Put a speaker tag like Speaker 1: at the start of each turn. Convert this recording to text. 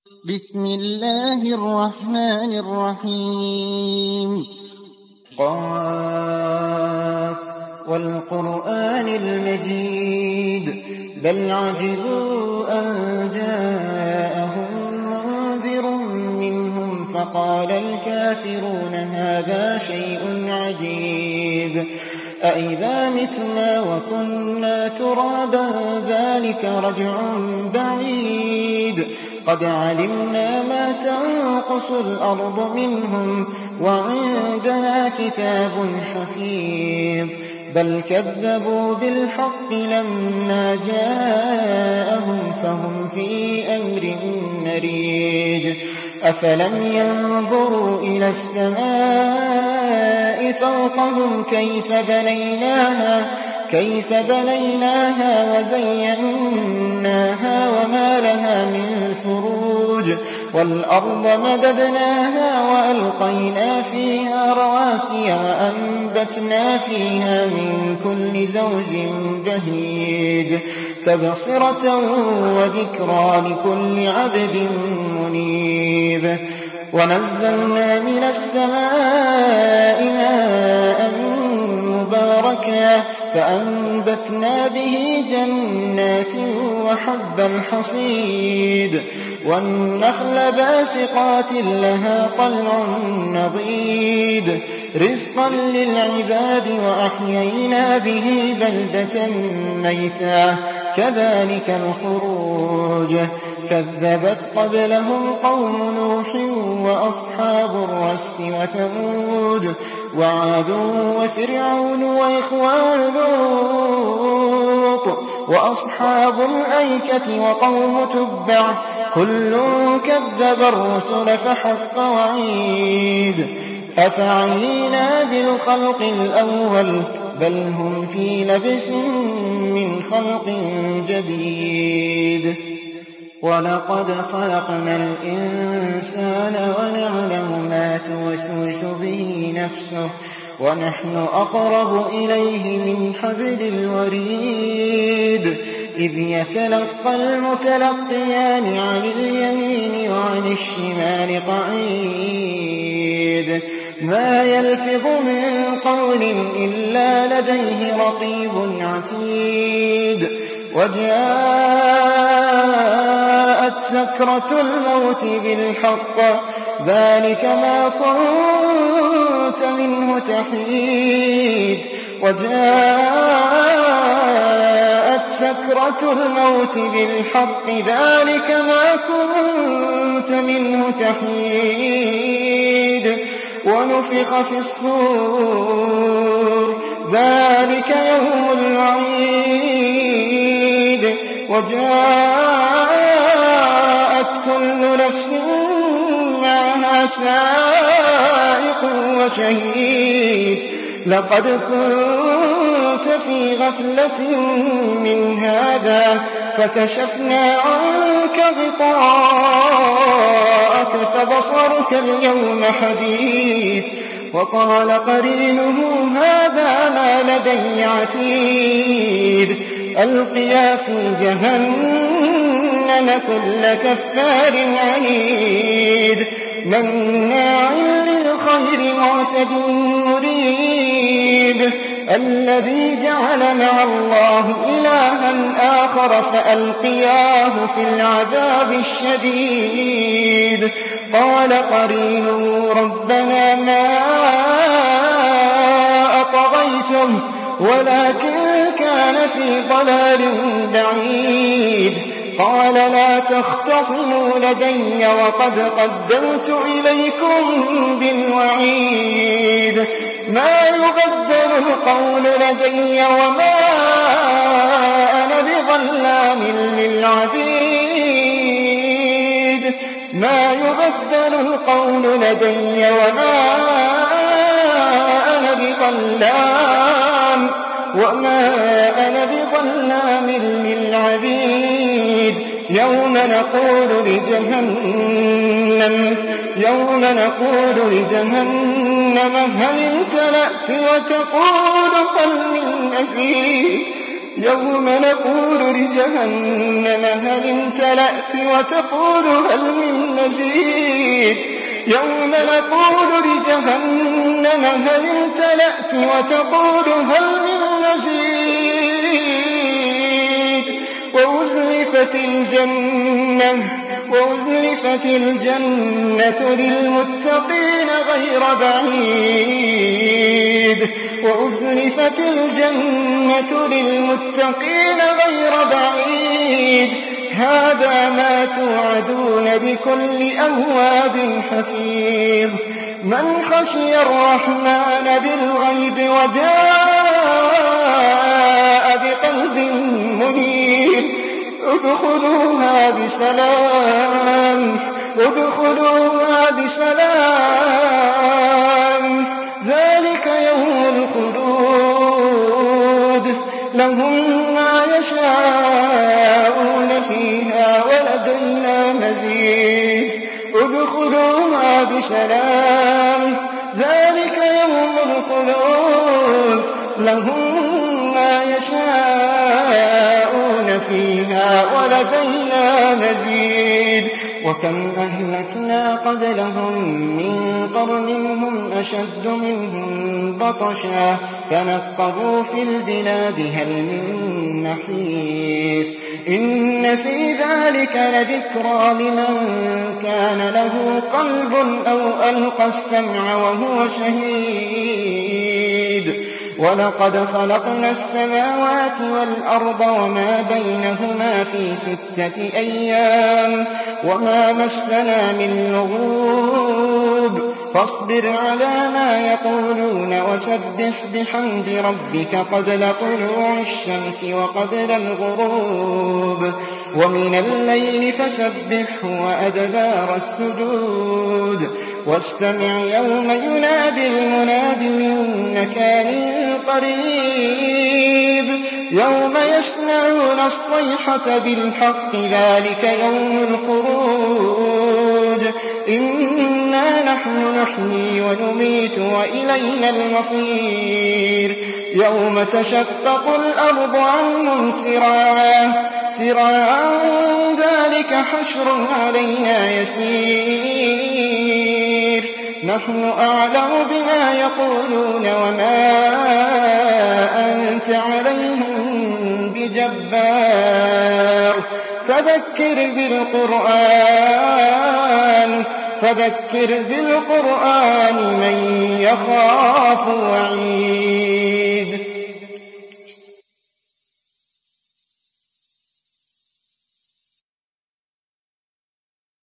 Speaker 1: بسم الله الرحمن الرحيم
Speaker 2: قاف والقرآن المجيد بل عجبوا أن جاءهم منذر منهم فقال الكافرون هذا شيء عجيب أإذا متنا وكنا ترابا ذلك رجع بعيد قد علمنا ما تنقص الأرض منهم وعندنا كتاب حفيظ بل كذبوا بالحق لما جاءهم فهم في أمر مريج أفلم ينظروا إلى السماء فوقهم كيف بنيناها وزيناها وما لها من فروج والأرض مددناها وألقينا فيها رواسي وأنبتنا فيها من كل زوج بهيج تبصرة وذكرى لكل عبد منيب ونزلنا من السماء ماء مباركا فأنبتنا به جنات وحب الحصيد والنخل باسقات لها طلع نضيد رزقا للعباد وأحيينا به بلدة ميتا كذلك الخروج كذبت قبلهم قوم نوح وأصحاب الرس وثمود وعاد وفرعون وإخوان لوط وأصحاب الأيكة وقوم تبع كل كذب الرسل فحق وعيد أفعينا بالخلق الأول بل هم في لبس من خلق جديد ولقد خلقنا الإنسان ونعلم ما توسوس به نفسه ونحن أقرب إليه من حبل الوريد إذ يتلقى المتلقيان عن اليمين وعن الشمال قعيد ما يلفظ من قول إلا لديه رقيب عتيد وجاءت سكرة الموت بالحق ذلك ما كنت منه تحيد وجاءت سكرة الموت بالحق ذلك ما كنت منه تحيد ونفخ في الصور ذلك يوم الوعيد وجاءت كل نفس معها سائق وشهيد لقد كنت في غفلة من هذا فكشفنا عنك غطاءك فبصرك اليوم حديد وقال قرينه هذا ما لدي عتيد ألقيا في جهنم كل كفار عنيد مناع للخير معتد مريب الذي جعل مع الله إلها آخر فألقياه في العذاب الشديد قال قرينه ربنا ما أطغيته ولكن كان في ضلال بعيد قال لا تختصموا لدي وقد قدمت إليكم بالوعيد ما يبدل القول لدي وما أنا بظلام للعبيد ما يبدل القول لدي وما أنا بظلام للعبيد يوم نقول لجهنم هل امتلأت وتقول هل من مزيد يوم نقول لجهنم هل امتلأت وتقول هل من مزيد يوم نقول لجهنم هل امتلأت وتقول هل من مزيد وأزلفت الجنة للمتقين غير بعيد وأزلفت الجنة للمتقين غير بعيد هذا ما توعدون لكل أواب حفيظ من خشي الرحمن بالغيب وجاء بقلب منيب ادخلوها بسلام ذلك يوم الخلود لهم ما يشاءون فيها ولدينا مزيد ادخلوها بسلام ذلك يوم الخلود لهم ما يشاءون فيها ولدينا مزيد وكم أهلكنا قبلهم من قرن هم أشد منهم بطشا فنقبوا في البلاد هل من محيص إن في ذلك لذكرى لمن كان له قلب أو ألقى السمع وهو شهيد ولقد خلقنا السماوات والأرض وما بينهما في 6 أيام وما مسنا من لغوب فاصبر على ما يقولون وسبح بحمد ربك قبل طلوع الشمس وقبل الغروب ومن الليل فسبحه وأدبار السجود واستمع يوم ينادي المناد من مكان قريب يوم يسمعون الصيحة بالحق ذلك يوم الخروج إنا نحن نحيي ونميت وإلينا المصير يوم تشقق الأرض عنهم سراعا ذلك حشر علينا يسير نحن أعلم بما يقولون وما أنت عليهم بجبار فذكر بالقرآن من يخاف وعيد